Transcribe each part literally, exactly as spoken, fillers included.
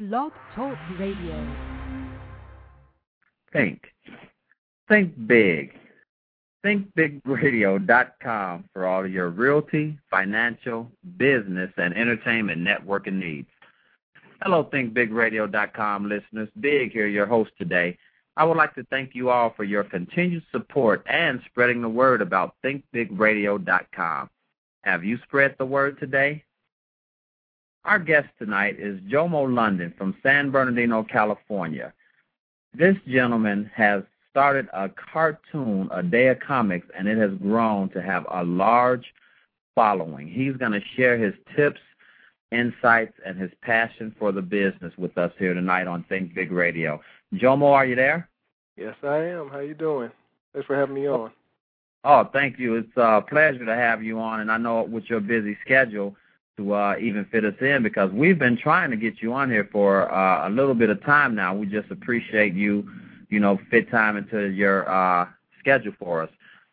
Blog Talk Radio. Think. Think big. think big radio dot com for all of your realty, financial, business, and entertainment networking needs. Hello, think big radio dot com listeners. Big here, your host today. I would like to thank you all for your continued support and spreading the word about think big radio dot com. Have you spread the word today? Our guest tonight is Jomo London from San Bernardino, California. This gentleman has started a cartoon, A Day of Comics, and it has grown to have a large following. He's going to share his tips, insights, and his passion for the business with us here tonight on Think Big Radio. Jomo, are you there? Yes, I am. How you doing? Thanks for having me on. Oh, thank you. It's a pleasure to have you on, and I know with your busy schedule to uh, even fit us in, because we've been trying to get you on here for uh, a little bit of time now. We just appreciate you, you know, fit time into your uh, schedule for us.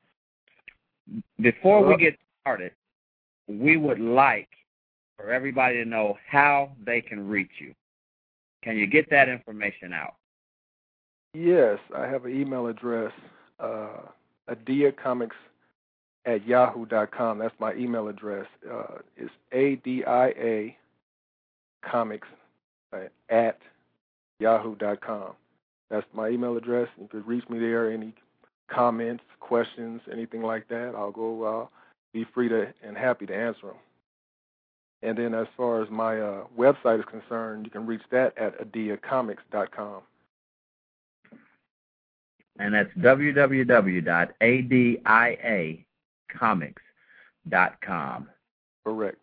Before we get started, we would like for everybody to know how they can reach you. Can you get that information out? Yes, I have an email address, uh, adiacomics at yahoo dot com. That's my email address. Uh, it's A D I A comics at yahoo dot com. That's my email address. You could reach me there. Any comments, questions, anything like that, I'll go uh, be free to and happy to answer them. And then as far as my uh, website is concerned, you can reach that at adiacomics dot com. And that's w w w dot a d i a comics dot com. Correct.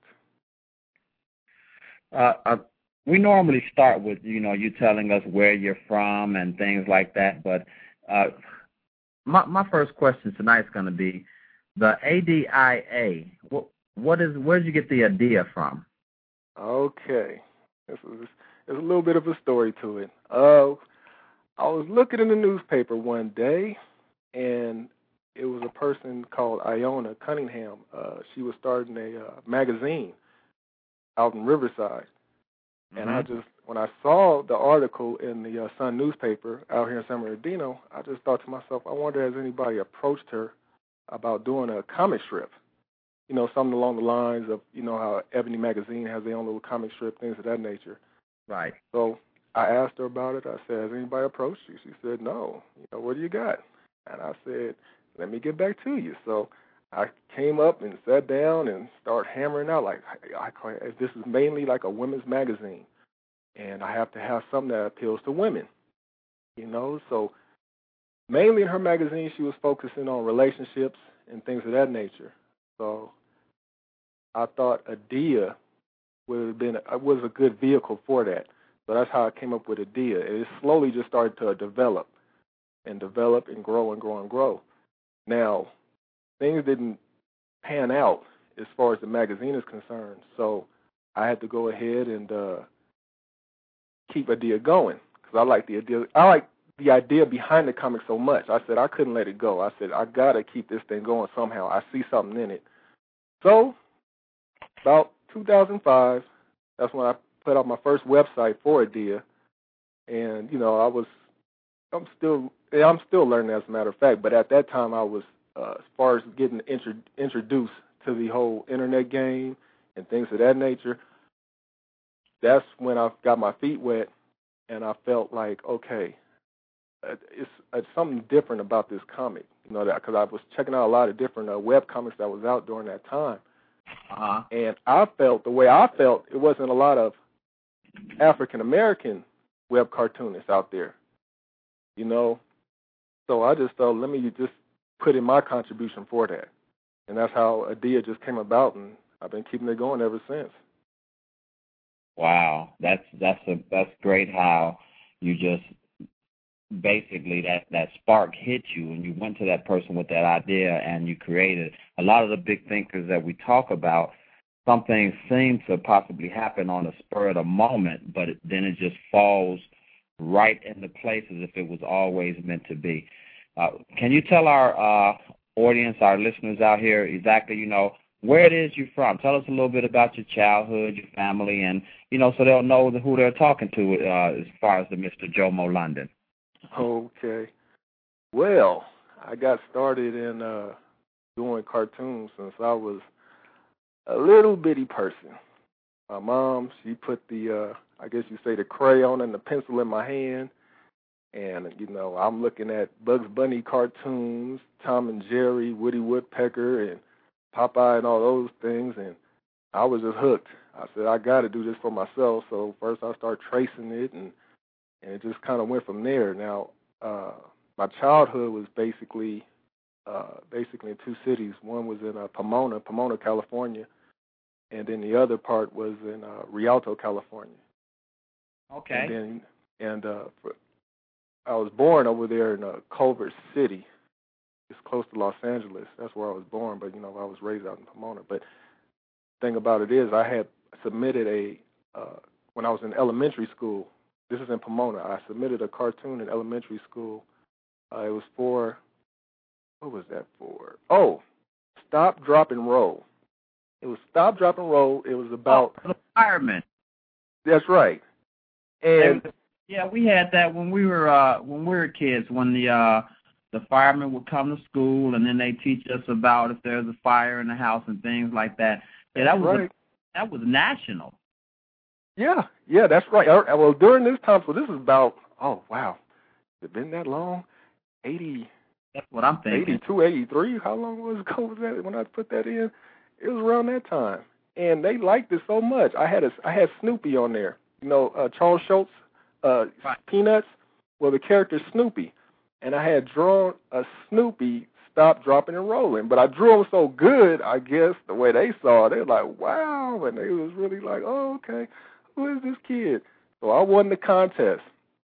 Uh, uh, we normally start with, you know, you telling us where you're from and things like that, but uh, my, my first question tonight is going to be the A D I A. What, what is, where did you get the idea from? Okay. This is, there's a little bit of a story to it. Uh, I was looking in the newspaper one day, and it was a person called Iona Cunningham. Uh, she was starting a uh, magazine out in Riverside. Mm-hmm. And I just, when I saw the article in the uh, Sun newspaper out here in San Bernardino, I just thought to myself, I wonder has anybody approached her about doing a comic strip? You know, something along the lines of, you know, how Ebony Magazine has their own little comic strip, things of that nature. Right. So I asked her about it. I said, has anybody approached you? She said, no. You know, what do you got? And I said, let me get back to you. So I came up and sat down and started hammering out, like, I, I, this is mainly like a women's magazine, and I have to have something that appeals to women, you know. So mainly in her magazine, she was focusing on relationships and things of that nature. So I thought Adia would have been a, was a good vehicle for that. So that's how I came up with Adia. It slowly just started to develop and develop and grow and grow and grow. Now, things didn't pan out as far as the magazine is concerned, so I had to go ahead and uh, keep Adia going, because I like the idea. I like the idea behind the comic so much. I said I couldn't let it go. I said I gotta keep this thing going somehow. I see something in it. So about two thousand five, that's when I put out my first website for Adia, and you know I was, I'm still, I'm still learning as a matter of fact. But at that time I was, uh, as far as getting intro- introduced to the whole internet game and things of that nature. That's when I got my feet wet, and I felt like, okay, it's, it's something different about this comic, you know, that because I was checking out a lot of different uh, web comics that was out during that time, uh-huh. and I felt the way I felt, it wasn't a lot of African American web cartoonists out there, you know. So I just thought, let me just put in my contribution for that, and that's how Adia just came about, and I've been keeping it going ever since. Wow, that's that's a that's great how you just basically that that spark hit you and you went to that person with that idea and you created. A lot of the big thinkers that we talk about, some things seem to possibly happen on the spur of the moment, but it, then it just falls right into place as if it was always meant to be. Uh, can you tell our uh, audience, our listeners out here, exactly, you know, where it is you're from. Tell us a little bit about your childhood, your family, and, you know, so they'll know who they're talking to uh, as far as the Mister Jomo London. Okay. Well, I got started in uh, doing cartoons since I was a little bitty person. My mom, she put the, uh, I guess you say the crayon and the pencil in my hand, and, you know, I'm looking at Bugs Bunny cartoons, Tom and Jerry, Woody Woodpecker, and Popeye and all those things, and I was just hooked. I said, I got to do this for myself. So first I started tracing it, and, and it just kind of went from there. Now, uh, my childhood was basically uh, basically in two cities. One was in uh, Pomona, Pomona, California, and then the other part was in uh, Rialto, California. Okay. And then, and uh, for, I was born over there in uh, Culver City. It's close to Los Angeles. That's where I was born, but, you know, I was raised out in Pomona. But the thing about it is I had submitted a, uh, when I was in elementary school, this is in Pomona, I submitted a cartoon in elementary school. Uh, it was for, what was that for? Oh, Stop, Drop, and Roll. It was Stop, Drop, and Roll. It was about... Oh, the firemen. That's right. And... Yeah, we had that when we were uh, when we were kids, when the... Uh, The firemen would come to school, and then they teach us about if there's a fire in the house and things like that. Yeah, that was right. a, that was national. Yeah, yeah, that's right. Well, during this time, so this is about, oh, wow, has it been that long? eighty, That's what I'm thinking. eighty-two, eighty-three, how long was ago was that when I put that in? It was around that time. And they liked it so much. I had a, I had Snoopy on there. You know, uh, Charles Schultz, uh, right. Peanuts, well, the character Snoopy. And I had drawn a Snoopy Stop, Dropping, and Rolling. But I drew him so good, I guess, the way they saw it. They were like, wow. And they was really like, oh, okay, who is this kid? So I won the contest.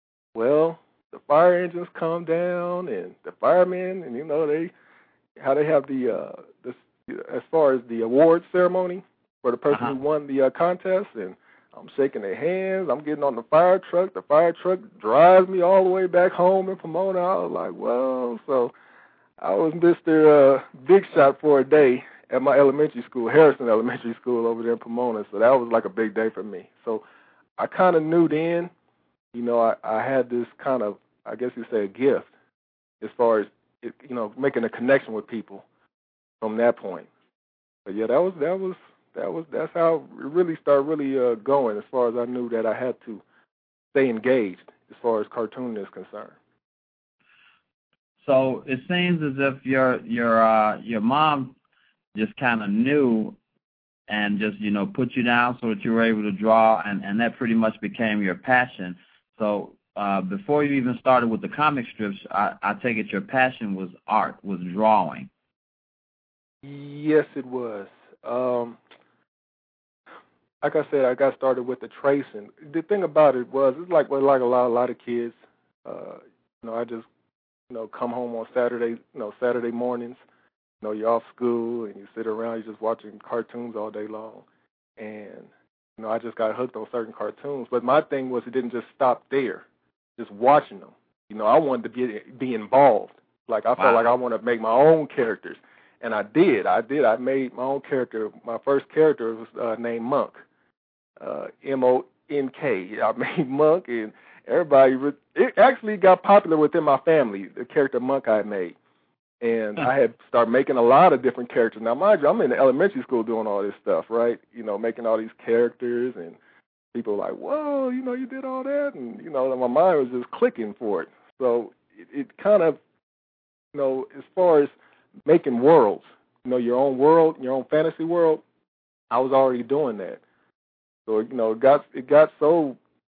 Well, the fire engines come down, and the firemen, and, you know, they how they have the, uh, the as far as the award ceremony for the person uh-huh. who won the uh, contest, and I'm shaking their hands. I'm getting on the fire truck. The fire truck drives me all the way back home in Pomona. I was like, whoa. So I was Mister Uh, Big Shot for a day at my elementary school, Harrison Elementary School over there in Pomona. So that was like a big day for me. So I kind of knew then, you know, I, I had this kind of, I guess you'd say, a gift as far as, it, you know, making a connection with people from that point. But yeah, that was, that was, That was that's how it really started really uh, going as far as I knew that I had to stay engaged as far as cartooning is concerned. So it seems as if your your uh, your mom just kind of knew and just, you know, put you down so that you were able to draw, and, and that pretty much became your passion. So uh, before you even started with the comic strips, I, I take it your passion was art, was drawing. Yes, it was. Um, Like I said, I got started with the tracing. The thing about it was, it's like well, like a lot, a lot of kids. Uh, you know, I just, you know, come home on Saturday, you know, Saturday mornings. You know, you're off school and you sit around, you're just watching cartoons all day long. And you know, I just got hooked on certain cartoons. But my thing was, it didn't just stop there, just watching them. You know, I wanted to be be involved. Like I felt Wow. like I wanted to make my own characters, and I did. I did. I made my own character. My first character was uh, named Monk. Uh, M O N K. I made Monk, and everybody, re- it actually got popular within my family, the character Monk I made. And I had started making a lot of different characters. Now, mind you, I'm in elementary school doing all this stuff, right? You know, making all these characters, and people were like, whoa, you know, you did all that? And, you know, my mind was just clicking for it. So it, it kind of, you know, as far as making worlds, you know, your own world, your own fantasy world, I was already doing that. So, you know, it got it got so,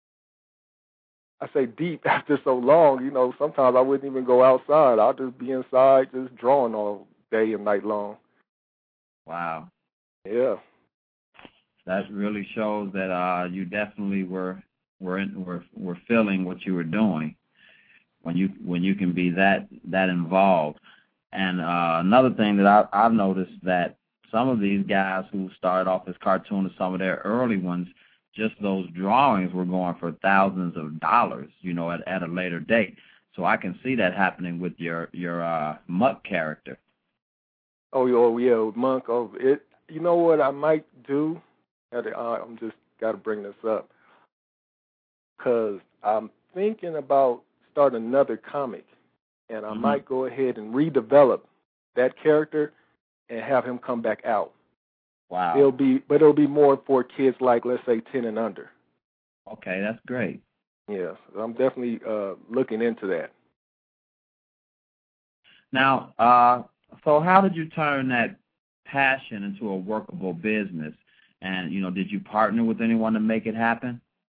I say deep after so long, you know, sometimes I wouldn't even go outside. I'd just be inside just drawing all day and night long. Wow. Yeah. That really shows that uh, you definitely were were, in, were were feeling what you were doing when you when you can be that that involved. And uh, another thing that I, I've noticed that some of these guys who started off as cartoonists, some of their early ones, just those drawings were going for thousands of dollars, you know, at, at a later date. So I can see that happening with your your uh, Muck character. Oh, oh yeah, Monk. Oh, it. you know what I might do? I'm just got to bring this up because I'm thinking about starting another comic, and I Mm-hmm. might go ahead and redevelop that character and have him come back out. Wow. It'll be, but it'll be more for kids like, let's say, ten and under. Okay, that's great. Yeah, I'm definitely uh, looking into that. Now, uh, so how did you turn that passion into a workable business? And, you know, did you partner with anyone to make it happen?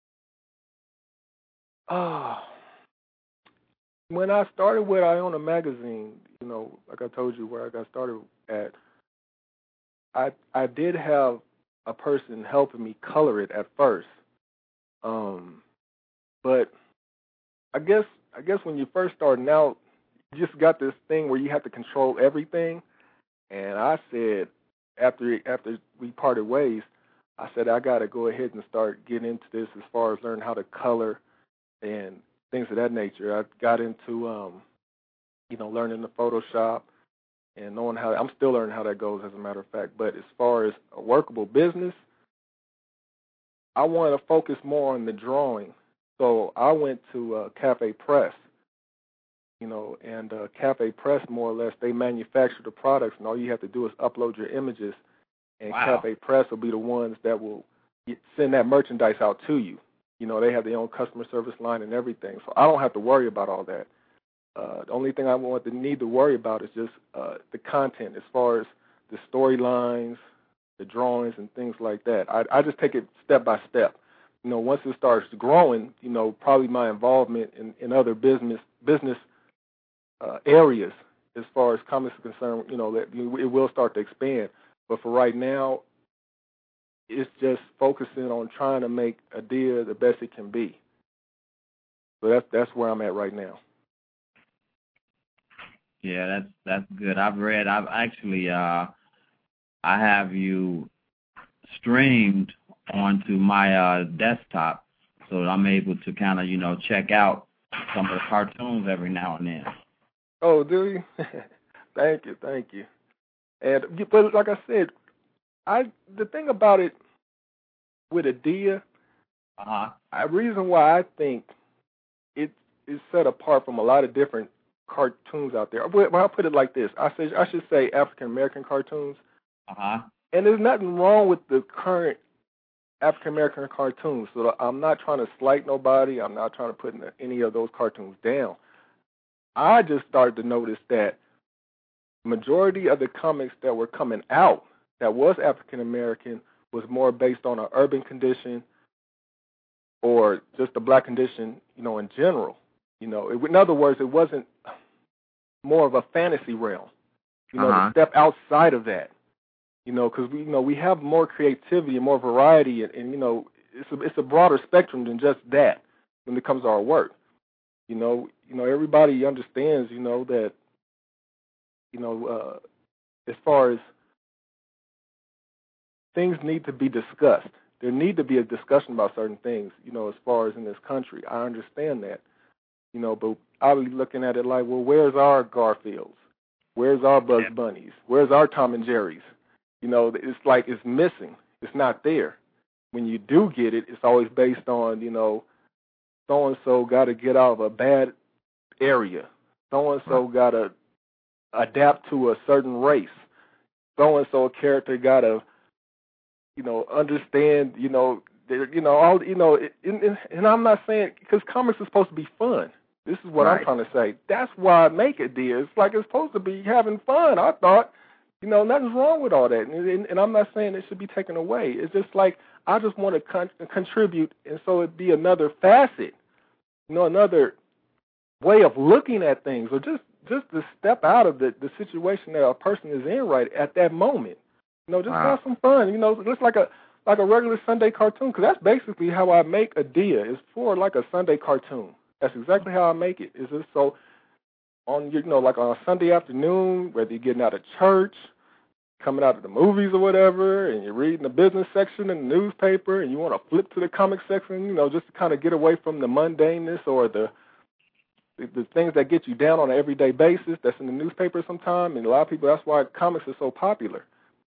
Oh, when I started with Iona Magazine, you know, like I told you where I got started at, I I did have a person helping me color it at first. Um, but I guess I guess when you first starting out, you just got this thing where you have to control everything. And I said, after after we parted ways, I said I got to go ahead and start getting into this as far as learning how to color and things of that nature. I got into, um, you know, learning the Photoshop and knowing how, I'm still learning how that goes, as a matter of fact. But as far as a workable business, I want to focus more on the drawing. So I went to uh, Cafe Press, you know, and uh, Cafe Press, more or less, they manufacture the products, and all you have to do is upload your images, and Wow. Cafe Press will be the ones that will get, send that merchandise out to you. You know, they have their own customer service line and everything, so I don't have to worry about all that. Uh, the only thing I want to need to worry about is just uh, the content, as far as the storylines, the drawings, and things like that. I, I just take it step by step. You know, once it starts growing, you know, probably my involvement in, in other business business uh, areas, as far as comics are concerned, you know, that it will start to expand. But for right now, it's just focusing on trying to make Adia the best it can be. So that's that's where I'm at right now. Yeah, that's that's good. I've read. I've actually. Uh, I have you streamed onto my uh, desktop, so that I'm able to kind of, you know, check out some of the cartoons every now and then. Oh, do you? Thank you, thank you. And but like I said, I the thing about it with Adia, Uh-huh. a reason why I think it is set apart from a lot of different cartoons out there. Well, I'll put it like this: I say I should say African American cartoons. Uh-huh. And there's nothing wrong with the current African American cartoons. So I'm not trying to slight nobody. I'm not trying to put any of those cartoons down. I just started to notice that majority of the comics that were coming out that was African American was more based on an urban condition or just a black condition, you know, in general. You know, it, in other words, it wasn't more of a fantasy realm. You know, Uh-huh. to step outside of that. You know, because we, you know, we have more creativity and more variety, and, and you know, it's a, it's a broader spectrum than just that when it comes to our work. You know, you know, everybody understands, you know, that, you know, uh, as far as things need to be discussed, there need to be a discussion about certain things. You know, as far as in this country, I understand that. You know, but I'll be looking at it like, well, where's our Garfields? Where's our Bugs Bunnies? Where's our Tom and Jerry's? You know, it's like it's missing. It's not there. When you do get it, it's always based on, you know, so-and-so got to get out of a bad area. So-and-so got to adapt to a certain race. So-and-so character got to, you know, understand, you know, you know, all, you know, and, and, and I'm not saying, because comics is supposed to be fun. This is what Right. I'm trying to say. That's why I make it, dear. It's like it's supposed to be having fun, I thought. You know, nothing's wrong with all that, and, and, and I'm not saying it should be taken away. It's just like I just want to con- contribute, and so it'd be another facet, you know, another way of looking at things, or just just to step out of the, the situation that a person is in right at that moment. You know, just Wow. have some fun. You know, just like a like a regular Sunday cartoon, because that's basically how I make Adia. It's for like a Sunday cartoon. That's exactly how I make it. Is just so on, you know, like on a Sunday afternoon, whether you're getting out of church, coming out of the movies or whatever, and you're reading the business section in the newspaper, and you want to flip to the comic section, you know, just to kind of get away from the mundaneness or the, the the things that get you down on an everyday basis that's in the newspaper sometimes. And a lot of people, that's why comics are so popular.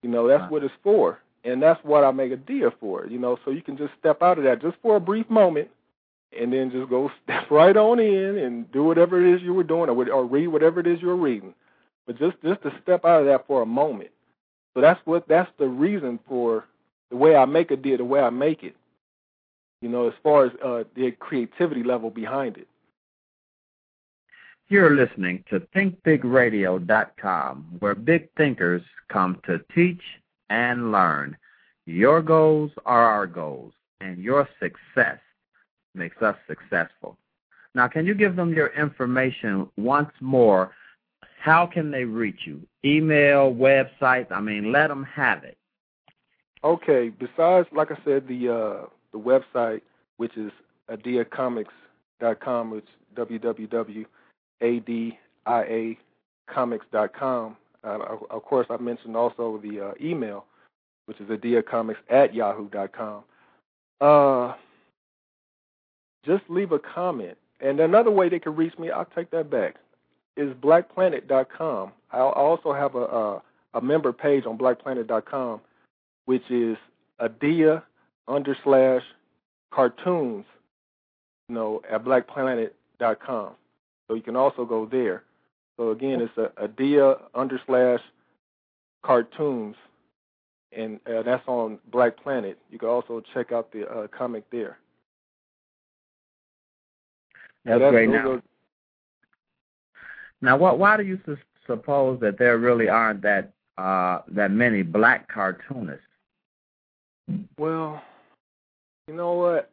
You know, that's Right. what it's for. And that's what I make Adia for, you know, so you can just step out of that just for a brief moment and then just go step right on in and do whatever it is you were doing or, or read whatever it is you were reading. But just, just to step out of that for a moment. So that's what that's the reason for the way I make Adia, the way I make it, you know, as far as uh, the creativity level behind it. You're listening to think big radio dot com, where big thinkers come to teach and learn. Your goals are our goals, and your success makes us successful. Now, can you give them your information once more? How can they reach you? Email, websites? I mean, let them have it. Okay. Besides, like I said, the uh, the website, which is adia comics dot com, which is w w w dot a d i a comics dot com. Uh, of course, I mentioned also the uh, email, which is adiacomics at yahoo dot com. Uh, just leave a comment. And another way they can reach me, I'll take that back, is black planet dot com. I also have a, a, a member page on black planet dot com, which is Adia under slash cartoons, you know, at black planet dot com. So you can also go there. So again, it's a Adia under slash cartoons, and uh, that's on Black Planet. You can also check out the uh, comic there. That's, that's great. Now, are... now, what? Why do you su- suppose that there really aren't that uh, that many black cartoonists? Well, you know what?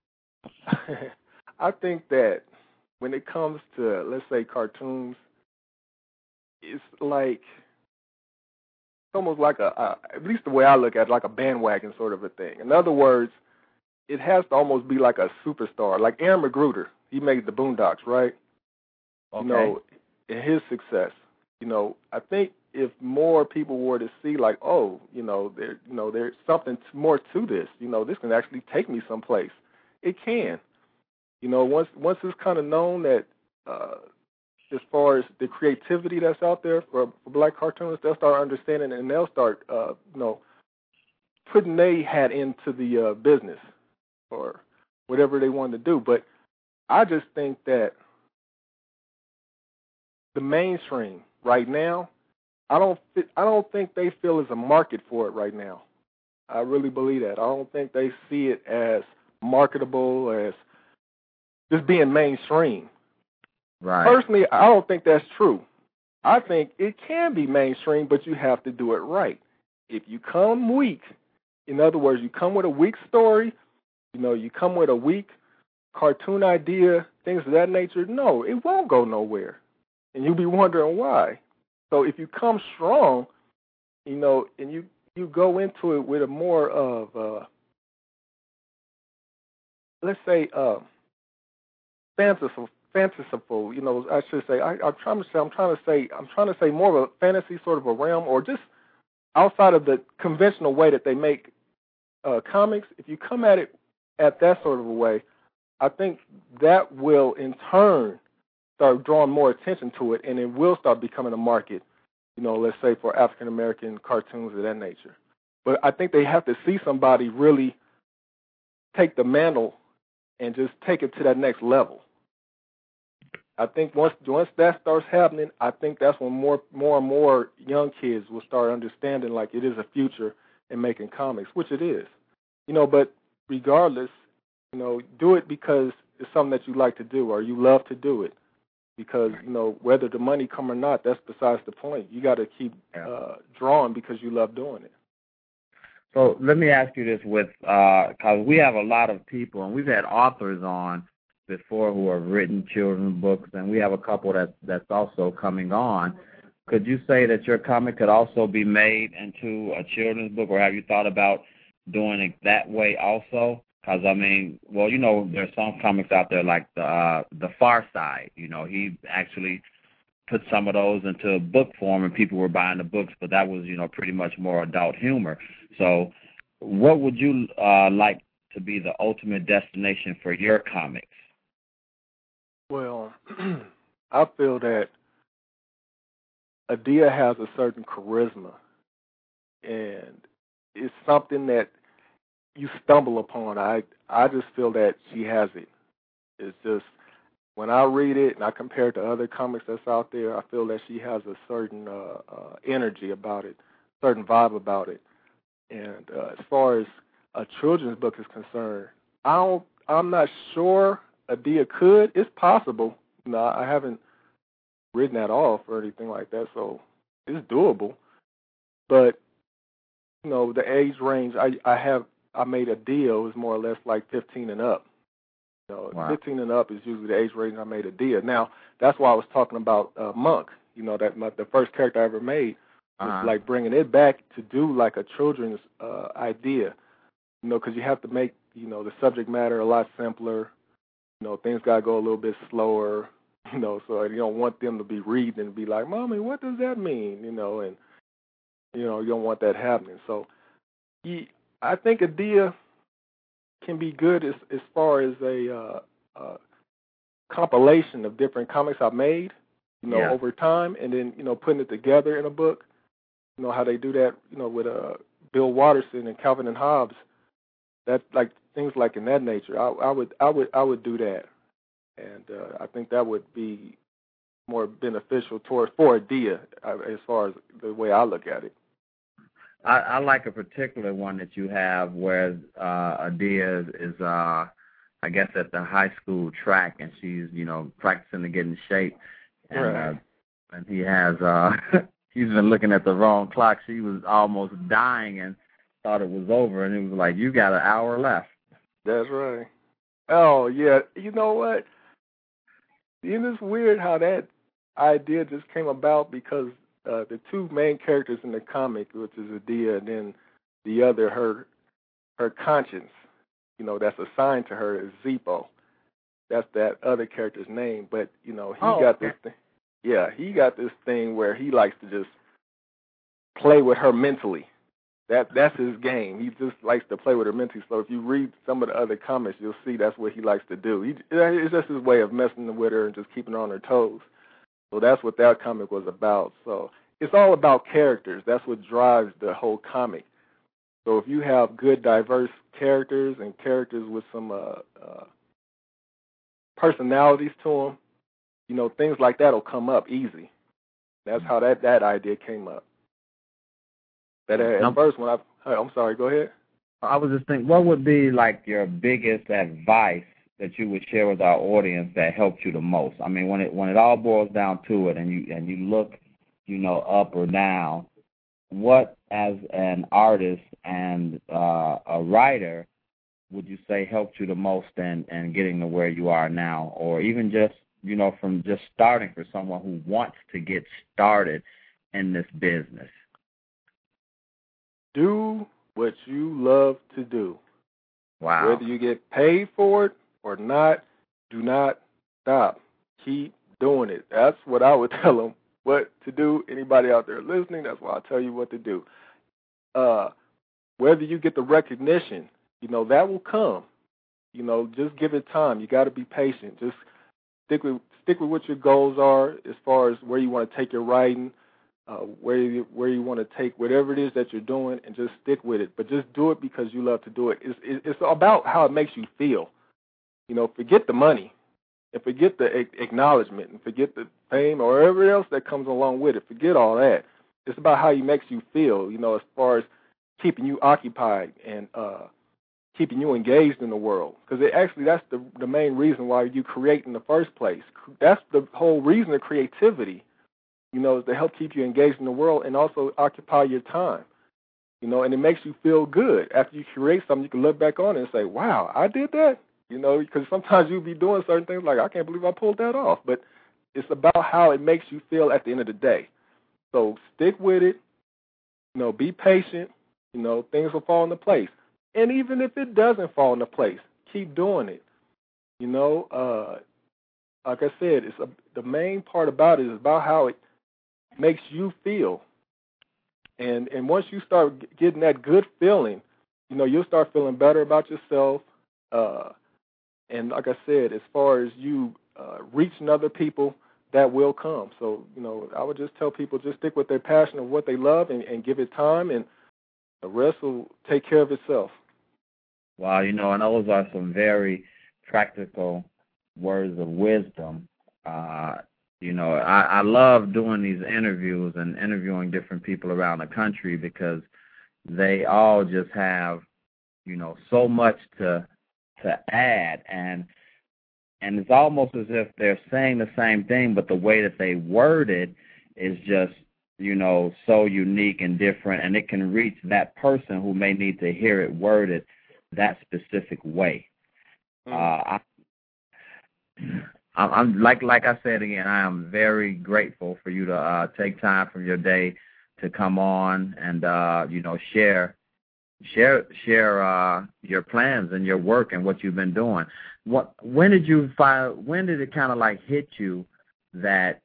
I think that when it comes to, let's say, cartoons, it's like it's almost like a, a, at least the way I look at it, like a bandwagon sort of a thing. In other words, it has to almost be like a superstar. Like Aaron McGruder, he made the Boondocks, right? Okay. You know, in his success, you know, I think if more people were to see, like, oh, you know, there, you know, there's something more to this. You know, this can actually take me someplace. It can. You know, once once it's kind of known that, uh, as far as the creativity that's out there for, for black cartoonists, they'll start understanding and they'll start, uh, you know, putting their hat into the uh, business or whatever they want to do. But I just think that the mainstream right now, I don't I don't think they feel there's a market for it right now. I really believe that. I don't think they see it as marketable, as just being mainstream. Right. Personally, I don't think that's true. I think it can be mainstream, but you have to do it right. If you come weak, in other words, you come with a weak story, you know, you come with a weak cartoon idea, things of that nature, no, it won't go nowhere. And you'll be wondering why. So if you come strong, you know, and you, you go into it with a more of, uh, let's say, uh, fanciful, fanciful, you know, I should say, I, I'm trying to say, I'm trying to say, I'm trying to say more of a fantasy sort of a realm, or just outside of the conventional way that they make uh, comics. If you come at it at that sort of a way, I think that will in turn start drawing more attention to it, and it will start becoming a market, you know, let's say for African American cartoons of that nature. But I think they have to see somebody really take the mantle and just take it to that next level. I think once once that starts happening, I think that's when more more and more young kids will start understanding like it is a future in making comics, which it is. You know, but regardless, you know, do it because it's something that you like to do or you love to do it. Because, you know, whether the money come or not, that's besides the point. You got to keep uh, drawing because you love doing it. So let me ask you this with, because uh, we have a lot of people, and we've had authors on before who have written children's books, and we have a couple that that's also coming on. Could you say that your comic could also be made into a children's book, or have you thought about doing it that way also? Because, I mean, well, you know, there's some comics out there like the uh, the Far Side. You know, he actually put some of those into book form, and people were buying the books, but that was, you know, pretty much more adult humor. So what would you uh, like to be the ultimate destination for your comics? Well, I feel that Adia has a certain charisma and it's something that you stumble upon. I I just feel that she has it. It's just when I read it and I compare it to other comics that's out there, I feel that she has a certain uh, uh, energy about it, certain vibe about it. And uh, as far as a children's book is concerned, I don't. I'm not sure Adia could. It's possible. No, I haven't written that off or anything like that, so it's doable. But you know, the age range I I have I made a deal is more or less like fifteen and up. You know, Wow. fifteen and up is usually the age range I made a deal. Now that's why I was talking about uh, Monk. You know, that my, the first character I ever made was Uh-huh. like bringing it back to do like a children's uh, idea. You know, because you have to make you know the subject matter a lot simpler. You know, things gotta go a little bit slower. You know, so you don't want them to be reading and be like, "Mommy, what does that mean?" You know, and you know you don't want that happening. So, he, I think Adia can be good as as far as a uh, uh, compilation of different comics I've made, you know, Yeah. over time, and then you know putting it together in a book. You know how they do that, you know, with uh, Bill Watterson and Calvin and Hobbes. That like things like in that nature. I, I would I would I would do that, and uh, I think that would be more beneficial towards for Adia uh, as far as the way I look at it. I, I like a particular one that you have where uh, Adia is, is uh, I guess, at the high school track, and she's, you know, practicing to get in shape. And, Right. uh, and he has, uh, he's been looking at the wrong clock. She was almost dying and thought it was over, and it was like, you got an hour left. That's right. Oh, yeah. You know what? Isn't it weird how that idea just came about because uh, the two main characters in the comic, which is Adia and then the other, her her conscience, you know, that's assigned to her is Zippo. That's that other character's name. But, you know, he Oh, got okay. this thing. Yeah, he got this thing where he likes to just play with her mentally. That That's his game. He just likes to play with her mentally. So if you read some of the other comics, you'll see that's what he likes to do. He, it's just his way of messing with her and just keeping her on her toes. So that's what that comic was about. So it's all about characters. That's what drives the whole comic. So if you have good, diverse characters and characters with some uh, uh, personalities to them, you know, things like that will come up easy. That's how that, that idea came up. But at, Now, at first, when I, I'm sorry, go ahead. I was just thinking, what would be like your biggest advice that you would share with our audience that helped you the most? I mean, when it when it all boils down to it, and you and you look, you know, up or down, what as an artist and uh, a writer would you say helped you the most in, in getting to where you are now, or even just, you know, from just starting for someone who wants to get started in this business? Do what you love to do. Wow. Whether you get paid for it or not, do not stop. Keep doing it. That's what I would tell them what to do. Anybody out there listening, that's why I tell you what to do. Uh, whether you get the recognition, you know, that will come. You know, just give it time. You got to be patient. Just stick with stick with what your goals are as far as where you want to take your writing, uh, where you, where you want to take whatever it is that you're doing, and just stick with it. But just do it because you love to do it. It's, it's about how it makes you feel. You know, forget the money and forget the acknowledgement and forget the fame or whatever else that comes along with it. Forget all that. It's about how it makes you feel, you know, as far as keeping you occupied and uh, keeping you engaged in the world. Because actually that's the, the main reason why you create in the first place. That's the whole reason of creativity, you know, is to help keep you engaged in the world and also occupy your time. You know, and it makes you feel good. After you create something, you can look back on it and say, wow, I did that? You know, because sometimes you'll be doing certain things like, I can't believe I pulled that off. But it's about how it makes you feel at the end of the day. So stick with it. You know, be patient. You know, things will fall into place. And even if it doesn't fall into place, keep doing it. You know, uh, like I said, it's a, the main part about it is about how it makes you feel. And and once you start getting that good feeling, you know, you'll start feeling better about yourself. Uh, and like I said, as far as you uh, reaching other people, that will come. So, you know, I would just tell people just stick with their passion of what they love and, and give it time. And The rest will take care of itself. Wow, you know, and those are some very practical words of wisdom. Uh, you know, I, I love doing these interviews and interviewing different people around the country because they all just have, you know, so much to to add, and and it's almost as if they're saying the same thing, but the way that they word it is just, you know, so unique and different, and it can reach that person who may need to hear it worded that specific way. Mm. Uh, I, I'm like like I said again, I am very grateful for you to uh, take time from your day to come on and uh, you know share share share uh, your plans and your work and what you've been doing. What when did you find? When did it kind of like hit you that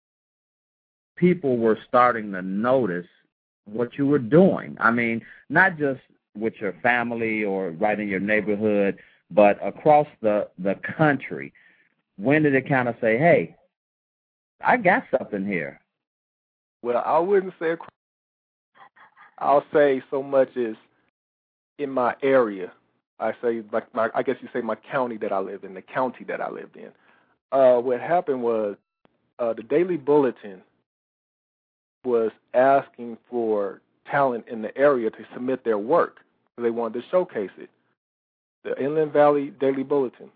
people were starting to notice what you were doing? I mean, not just with your family or right in your neighborhood, but across the, the country. When did it kind of say, hey, I got something here? Well, I wouldn't say, I'll say so much as in my area. I say, like my, I guess you say my county that I live in, the county that I lived in. Uh, what happened was uh, the Daily Bulletin was asking for talent in the area to submit their work. So they wanted to showcase it. The Inland Valley Daily Bulletin.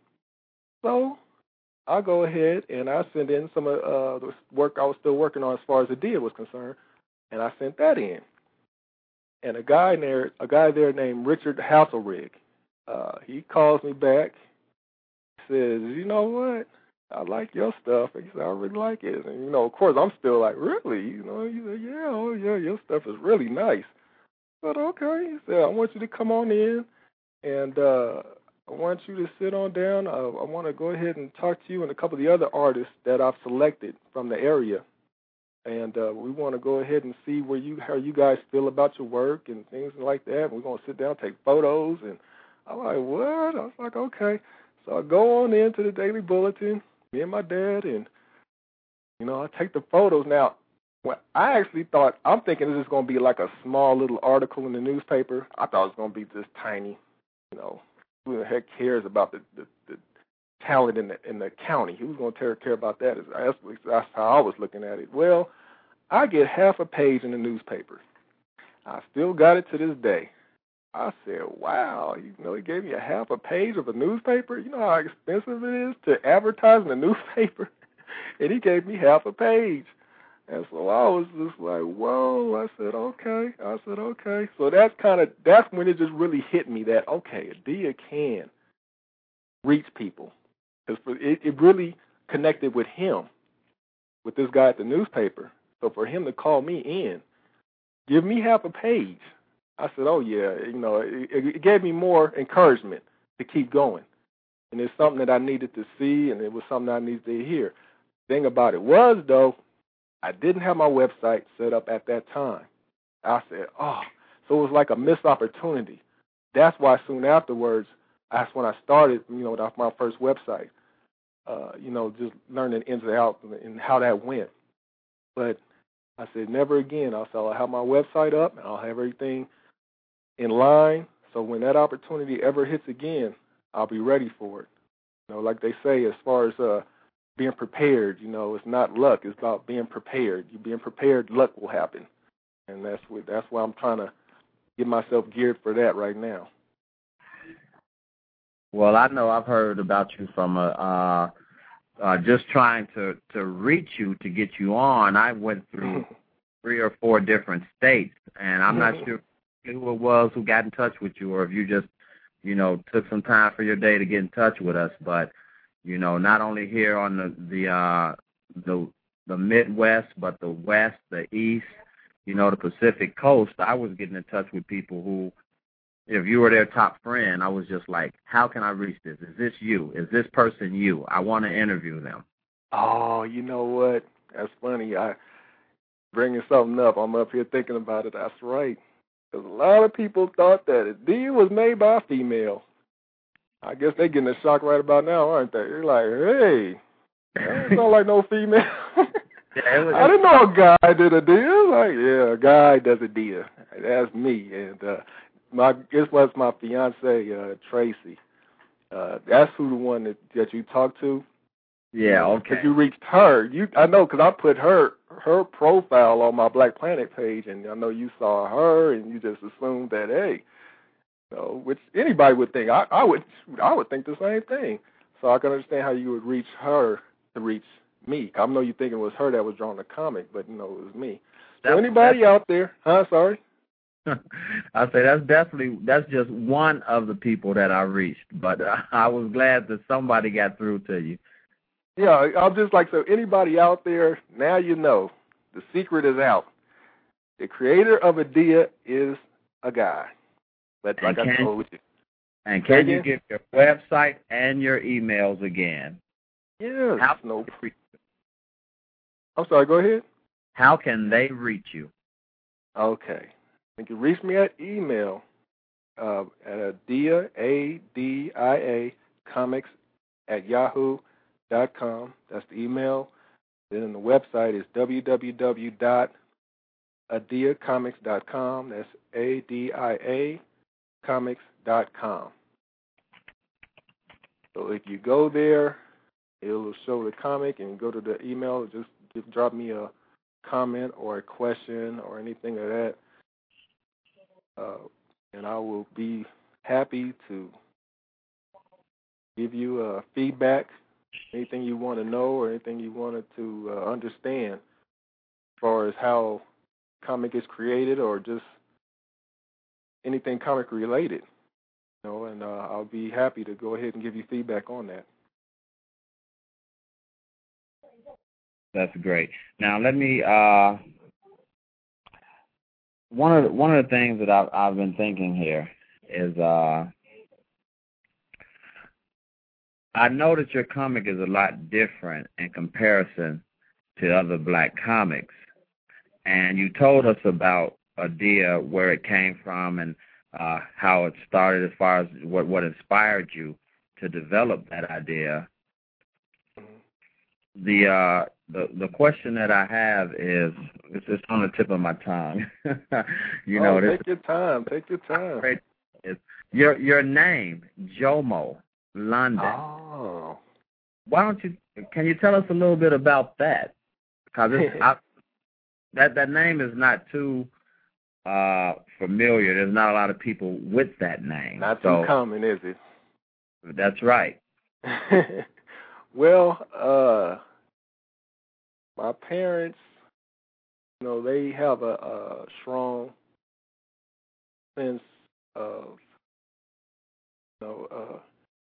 So I go ahead and I send in some of uh, the work I was still working on as far as the D I A was concerned, and I sent that in. And a guy there, a guy there named Richard Hasselrig, uh, he calls me back, says, you know what? I like your stuff. He said, I really like it. And, you know, of course, I'm still like, really? You know, he said, yeah, oh, yeah, your stuff is really nice. But okay, he said, I want you to come on in, and uh, I want you to sit on down. Uh, I want to go ahead and talk to you and a couple of the other artists that I've selected from the area. And uh, we want to go ahead and see where you, how you guys feel about your work and things like that. And we're going to sit down, take photos. And I'm like, what? I was like, okay. So I go on into the Daily Bulletin, me and my dad, and, you know, I take the photos. Now, well, I actually thought, I'm thinking this is going to be like a small little article in the newspaper. I thought it was going to be just tiny, you know. Who the heck cares about the, the, the talent in the in the county? Who's going to care about that? That's, that's how I was looking at it. Well, I get half a page in the newspaper. I still got it to this day. I said, wow, you know, he gave me a half a page of a newspaper. You know how expensive it is to advertise in a newspaper? And he gave me half a page. And so I was just like, whoa. I said, okay. I said, okay. So that's kind of, that's when it just really hit me that, okay, a D I A can reach people. Because it, it really connected with him, with this guy at the newspaper. So for him to call me in, give me half a page, I said, oh, yeah, you know, it, it gave me more encouragement to keep going. And it's something that I needed to see, and it was something I needed to hear. The thing about it was, though, I didn't have my website set up at that time. I said, oh, so it was like a missed opportunity. That's why soon afterwards, that's when I started, you know, with my first website, uh, you know, just learning ins and outs and how that went. But I said, never again. I said, I'll have my website up, and I'll have everything in line, so when that opportunity ever hits again, I'll be ready for it. You know, like they say, as far as uh, being prepared, you know, it's not luck. It's about being prepared. You being prepared, luck will happen. And that's what, that's why I'm trying to get myself geared for that right now. Well, I know I've heard about you from a, uh, uh, just trying to, to reach you to get you on. I went through three or four different states, and I'm not sure who it was who got in touch with you, or if you just, you know, took some time for your day to get in touch with us. But you know, not only here on the the uh, the the Midwest, but the West, the East, you know, the Pacific Coast. I was getting in touch with people who, if you were their top friend, I was just like, how can I reach this? Is this you? Is this person you? I want to interview them. Oh, you know what? That's funny. I bringing something up. I'm up here thinking about it. That's right. Because a lot of people thought that a D was made by a female. I guess they're getting a shock right about now, aren't they? They're like, hey, that don't sound like no female. Yeah, it was, I didn't know a guy did a deal. Like, yeah, a guy does a deal. That's me. And uh, my this was my fiance, uh, Tracy. Uh, that's who the one that, that you talked to. Yeah, okay. Because you reached her. You, I know, because I put her her profile on my Black Planet page, and I know you saw her, and you just assumed that, hey, you know, which anybody would think. I, I would I would think the same thing. So I can understand how you would reach her to reach me. I know you thinking it was her that was drawing the comic, but you know it was me. So that, anybody out there? Huh? Sorry. I say that's definitely that's just one of the people that I reached, but uh, I was glad that somebody got through to you. Yeah, I'm just like, so anybody out there, now you know. The secret is out. The creator of Adia is a guy. But like and I can, told you. And can you give your website and your emails again? Yes. How, no. I'm sorry, go ahead. How can they reach you? Okay. You can reach me at email uh, at Adia, A D I A, comics at yahoo dot com. That's the email. Then the website is w w w dot adia comics dot com. That's A D I A comics dot com. So if you go there, it'll show the comic, and you go to the email, just, just drop me a comment or a question or anything of that, uh, and I will be happy to give you uh, feedback, anything you want to know or anything you wanted to uh, understand as far as how comic is created or just anything comic related. You know, and uh, I'll be happy to go ahead and give you feedback on that. That's great. Now let me. Uh, one of the, one of the things that I've I've been thinking here is uh, I know that your comic is a lot different in comparison to other black comics, and you told us about Adia, where it came from, and uh, how it started, as far as what what inspired you to develop that idea. The uh, the the question that I have is, it's just on the tip of my tongue. you know, oh, this, take your time. Take your time. Is your your name, Jomo London. Oh. Why don't you? Can you tell us a little bit about that? Because that that name is not too uh, familiar. There's not a lot of people with that name. Not so, too common, is it? That's right. Well, uh, my parents, you know, they have a, a strong sense of, you know, uh,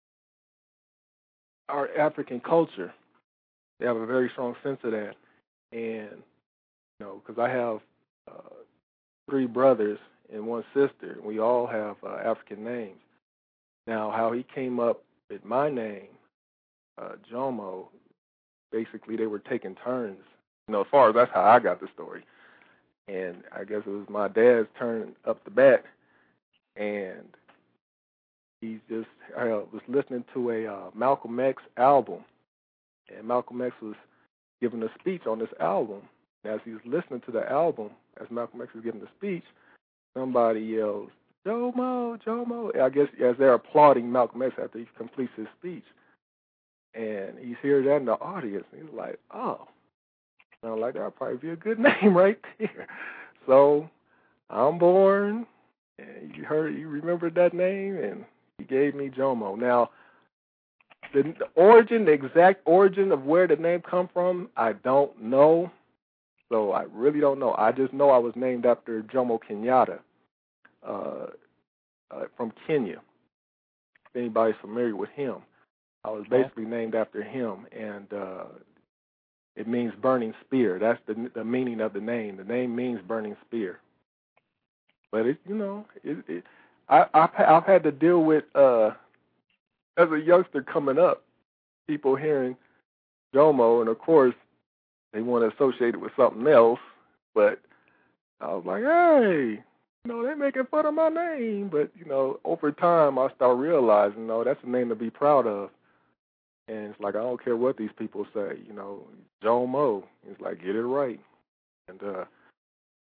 our African culture. They have a very strong sense of that. And, you know, because I have uh, three brothers and one sister, and we all have uh, African names. Now, how he came up with my name, uh, Jomo, basically they were taking turns. You know, as far as that's how I got the story. And I guess it was my dad's turn up the bat, and he just I was listening to a uh, Malcolm X album, and Malcolm X was giving a speech on this album. And as he was listening to the album, as Malcolm X was giving the speech, somebody yells, "Jomo, Jomo!" I guess as they're applauding Malcolm X after he completes his speech. And he hears that in the audience, and he's like, "Oh, sounds like that'll probably be a good name right there." So I'm born, and you heard, you remembered that name, and he gave me Jomo. Now, the, the origin, the exact origin of where the name come from, I don't know. So I really don't know. I just know I was named after Jomo Kenyatta uh, uh, from Kenya. If anybody's familiar with him, I was basically named after him, and uh, it means burning spear. That's the the meaning of the name. The name means burning spear. But it, you know, it, it, I, I've, I've had to deal with uh, as a youngster coming up, people hearing Jomo, and of course they want to associate it with something else. But I was like, hey, you know, they're making fun of my name. But you know, over time I start realizing, no, that's a name to be proud of. And it's like, I don't care what these people say, you know, Jomo. It's like, get it right. And uh,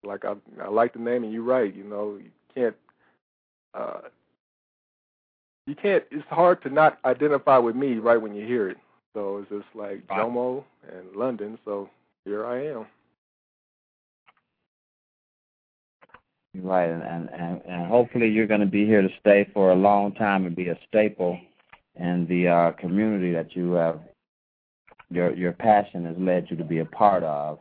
like I, I like the name, and you're right. You know, you can't, uh, you can't. It's hard to not identify with me right when you hear it. So it's just like Jomo and London. So here I am. Right, and, and, and hopefully you're going to be here to stay for a long time and be a staple in the uh, community that you have, your your passion has led you to be a part of.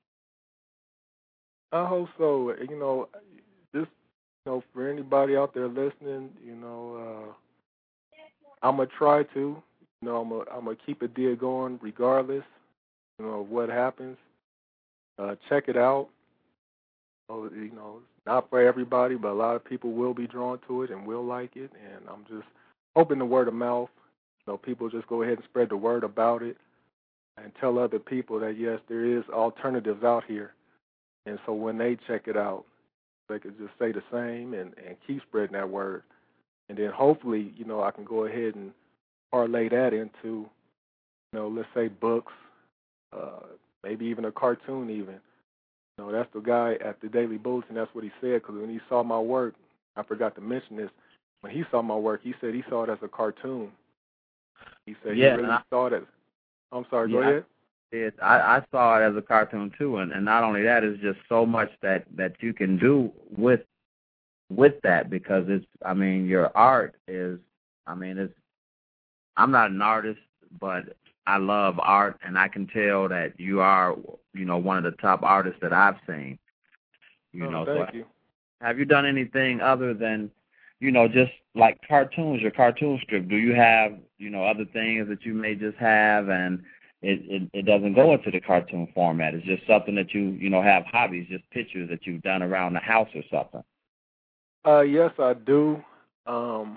I hope so. You know, just you know, for anybody out there listening, you know, uh, I'm gonna try to. You know, I'm gonna I'm gonna keep a deal going regardless. You know, of what happens. Uh, check it out. So, you know, it's not for everybody, but a lot of people will be drawn to it and will like it. And I'm just hoping the word of mouth. You know, people just go ahead and spread the word about it and tell other people that yes, there is alternatives out here. And so when they check it out, they could just say the same and, and keep spreading that word. And then hopefully, you know, I can go ahead and parlay that into, you know, let's say books, uh, maybe even a cartoon even. You know, that's the guy at the Daily Bulletin, that's what he said, because when he saw my work, I forgot to mention this, when he saw my work, he said he saw it as a cartoon. He said yeah, he really I, saw it as, I'm sorry, yeah, go ahead. It, I, I saw it as a cartoon too, and, and not only that, it's just so much that, that you can do with with that, because it's, I mean, your art is, I mean, it's, I'm not an artist, but I love art, and I can tell that you are, you know, one of the top artists that I've seen. You Oh, know, thank so you. Have you done anything other than, you know, just like cartoons, your cartoon strip? Do you have, you know, other things that you may just have and it, it, it doesn't go into the cartoon format? It's just something that you, you know, have hobbies, just pictures that you've done around the house or something? Uh, yes, I do. Um,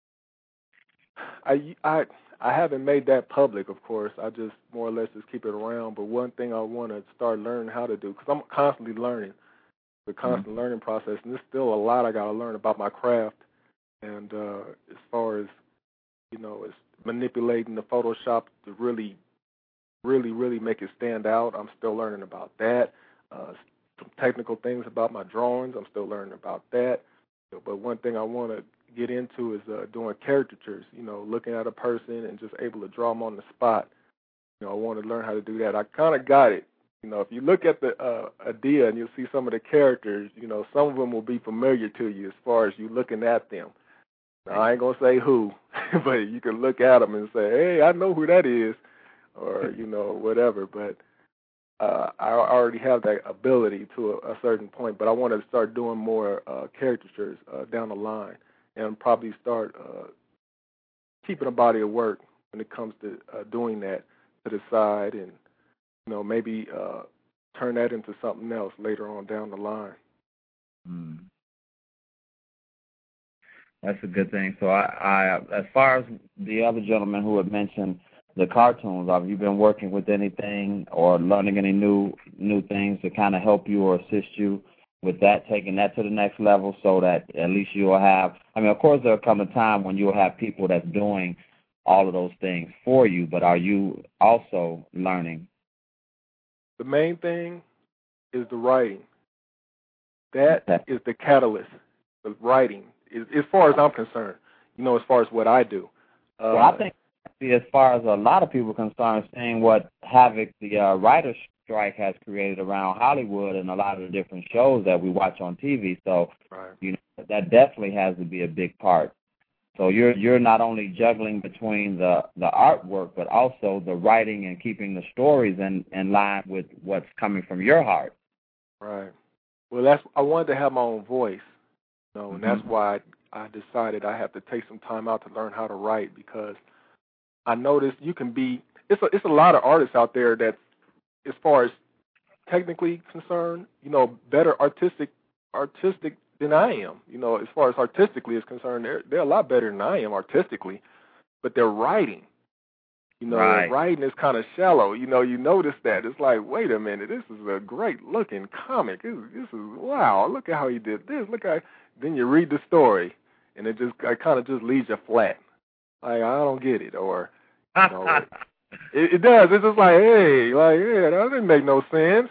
I, I, I haven't made that public, of course. I just more or less just keep it around. But one thing I want to start learning how to do, because I'm constantly learning, the constant mm-hmm. learning process, and there's still a lot I got to learn about my craft. And uh, as far as, you know, as manipulating the Photoshop to really, really, really make it stand out, I'm still learning about that. Uh, some technical things about my drawings, I'm still learning about that. But one thing I want to get into is uh, doing caricatures, you know, looking at a person and just able to draw them on the spot. You know, I want to learn how to do that. I kind of got it. You know, if you look at the uh, Adia and you'll see some of the characters, you know, some of them will be familiar to you as far as you looking at them. Now, I ain't going to say who, but you can look at them and say, hey, I know who that is, or, you know, whatever. But uh, I already have that ability to a, a certain point, but I want to start doing more uh, caricatures uh, down the line and probably start uh, keeping a body of work when it comes to uh, doing that to the side and, you know, maybe uh, turn that into something else later on down the line. Mm. That's a good thing. So I, I, as far as the other gentleman who had mentioned the cartoons, have you been working with anything or learning any new new things to kind of help you or assist you with that, taking that to the next level so that at least you'll have, I mean, of course there'll come a time when you'll have people that's doing all of those things for you, but are you also learning? The main thing is the writing. That okay. is the catalyst, the writing, as, as far as I'm concerned, you know, as far as what I do. Uh, well, I think as far as a lot of people are concerned, seeing what havoc the uh, writer's strike has created around Hollywood and a lot of the different shows that we watch on T V, so right. you know, that definitely has to be a big part. So you're you're not only juggling between the, the artwork, but also the writing and keeping the stories in, in line with what's coming from your heart. Right. Well, that's I wanted to have my own voice, you know, and mm-hmm. that's why I, I decided I have to take some time out to learn how to write, because I noticed you can be it's a it's a lot of artists out there that, as far as technically concerned, you know, better artistic artistic than I am. You know, as far as artistically is concerned, they're they're a lot better than I am artistically, but their writing, you know, right. their writing is kind of shallow. You know, you notice that. It's like, wait a minute, this is a great looking comic. This, this is wow. Look at how he did this. Look how. Then you read the story, and it just it kind of just leaves you flat. Like, I don't get it, or you know, it, it does. It's just like, hey, like, yeah, that didn't make no sense.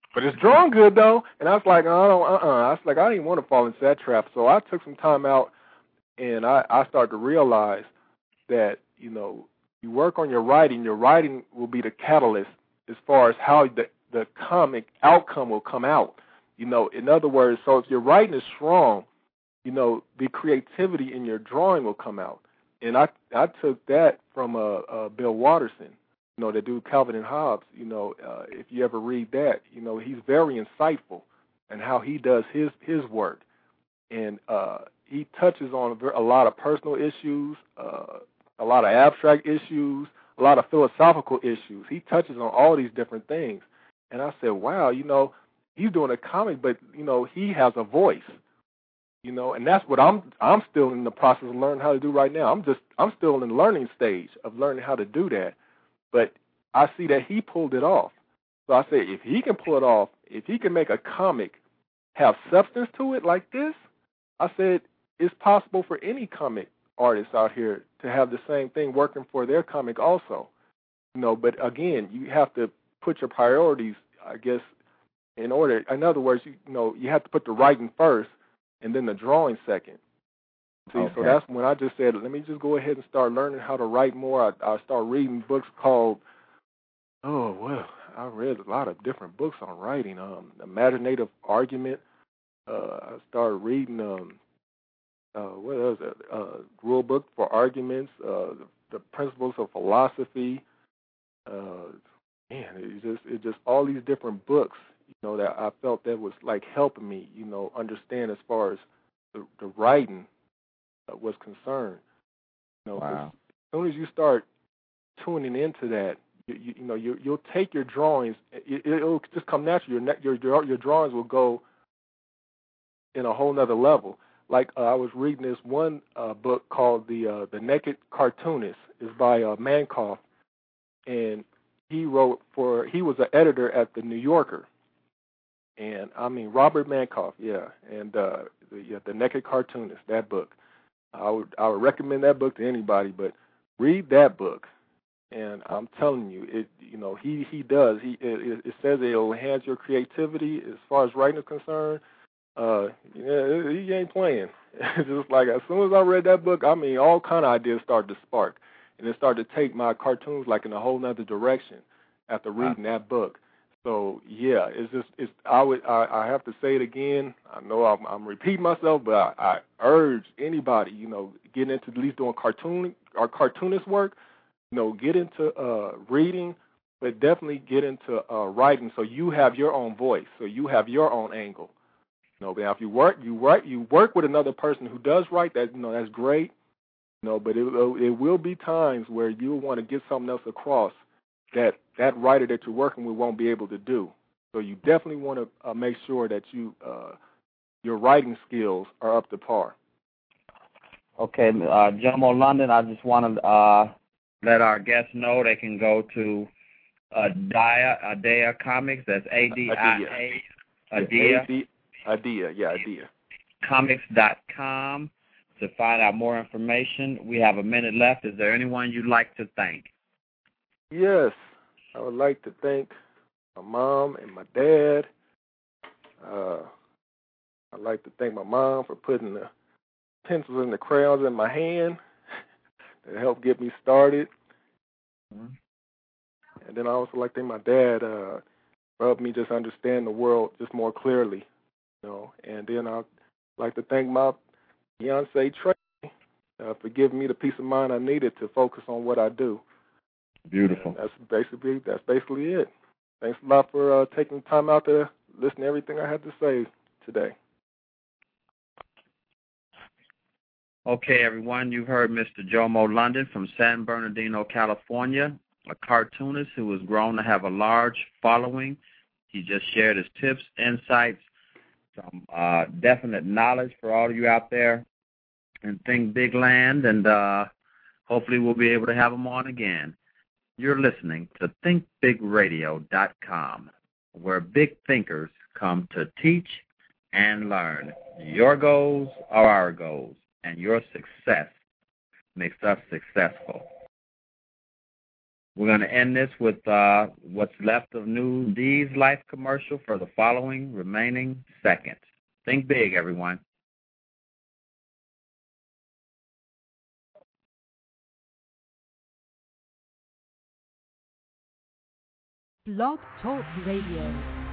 But it's drawn good, though. And I was like, oh, I don't, uh-uh. I was like, I didn't want to fall into that trap. So I took some time out, and I, I started to realize that, you know, you work on your writing. Your writing will be the catalyst as far as how the, the comic outcome will come out. You know, in other words, so if your writing is strong, you know, the creativity in your drawing will come out. And I I took that from uh, uh, Bill Watterson, you know, the dude Calvin and Hobbes. You know, uh, if you ever read that, you know, he's very insightful in how he does his, his work. And uh, he touches on a lot of personal issues, uh, a lot of abstract issues, a lot of philosophical issues. He touches on all these different things. And I said, wow, you know, he's doing a comic, but, you know, he has a voice. You know, and that's what I'm I'm still in the process of learning how to do right now. I'm just I'm still in the learning stage of learning how to do that. But I see that he pulled it off. So I say if he can pull it off, if he can make a comic have substance to it like this, I said it's possible for any comic artist out here to have the same thing working for their comic also. You know, but again, you have to put your priorities, I guess, in order. In other words, you, you know, you have to put the writing first, and then the drawing second. See, okay. So that's when I just said, let me just go ahead and start learning how to write more. I, I started reading books called, oh, well, I read a lot of different books on writing. Um, Imaginative Argument. Uh, I started reading, um, uh, what else? Uh, Rule Book for Arguments, uh, the, the Principles of Philosophy. Uh, man, it just, it just all these different books, you know, that I felt that was like helping me, you know, understand as far as the, the writing uh, was concerned. You know, wow. As soon as you start tuning into that, you, you, you know, you, you'll take your drawings. It, it'll just come naturally. Your, your your drawings will go in a whole nother level. Like uh, I was reading this one uh, book called the uh, the Naked Cartoonist. It's by uh, Mankoff, and he wrote for. He was an editor at the New Yorker. And I mean Robert Mankoff, yeah, and uh, the, yeah, the Naked Cartoonist, that book. I would I would recommend that book to anybody, but read that book, and I'm telling you, it you know he he does he it, it says it'll enhance your creativity as far as writing is concerned. Uh, yeah, he ain't playing. It's just like as soon as I read that book, I mean all kind of ideas started to spark, and it started to take my cartoons like in a whole nother direction after reading wow. that book. So yeah, it's just it's. I would I, I have to say it again. I know I'm, I'm repeating myself, but I, I urge anybody, you know, get into at least doing cartoon or cartoonist work. You know, get into uh, reading, but definitely get into uh, writing. So you have your own voice. So you have your own angle. You know, but if you work, you work, you work with another person who does write. That you know, that's great. You know, but it it will be times where you want to get something else across that that writer that you're working with won't be able to do. So you definitely want to uh, make sure that you uh, your writing skills are up to par. Okay, uh, Jomo London, I just want to uh, let our guests know they can go to Adia, Adia Comics. That's A D I A, Adia. Adia, yeah, Adia. Comics dot com to find out more information. We have a minute left. Is there anyone you'd like to thank? Yes, I would like to thank my mom and my dad. Uh, I'd like to thank my mom for putting the pencils and the crayons in my hand that helped get me started. Mm-hmm. And then I also like to thank my dad uh, for helping me just understand the world just more clearly. You know, and then I'd like to thank my fiancée, Tracy, uh, for giving me the peace of mind I needed to focus on what I do. Beautiful. And that's basically that's basically it. Thanks a lot for uh, taking time out to listen to everything I had to say today. Okay, everyone, you've heard Mister Jomo London from San Bernardino, California, a cartoonist who has grown to have a large following. He just shared his tips, insights, some uh, definite knowledge for all of you out there in Think Big Land, and uh, hopefully we'll be able to have him on again. You're listening to think big radio dot com, where big thinkers come to teach and learn. Your goals are our goals, and your success makes us successful. We're going to end this with uh, what's left of New D's Life commercial for the following remaining seconds. Think big, everyone. Blog Talk Radio.